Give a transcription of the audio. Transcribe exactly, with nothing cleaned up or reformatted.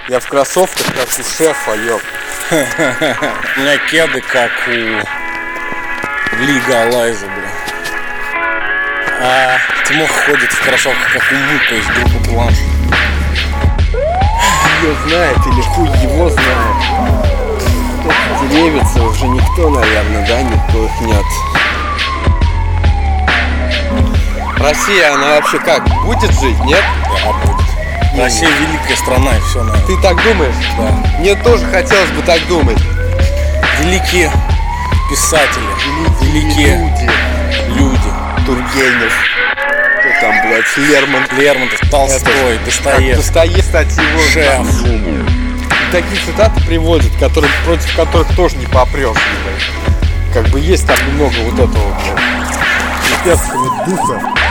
Я в кроссовках, как у шефа, ёп. У меня кеды, как у Лигалайза, бля. А Тимох ходит в кроссовках, как у Мука из группы Планш. Ее знает или хуй его знает. Деревица уже никто, наверное, да? Никто их нет. Россия, она вообще как? Будет жить, нет? Да, будет. Россия великая страна, и все на это. Ты так думаешь? Да. Мне тоже хотелось бы так думать. Великие писатели, Великие великие люди. люди. Тургенев. Кто там, блядь, Лермонтов. Лермонтов, Толстой, Достоевский. Достоевский, кстати, его Шеф. И такие цитаты приводят, которые, против которых тоже не попрешь, блядь. Как бы есть там немного вот этого, блядь, имперского духа.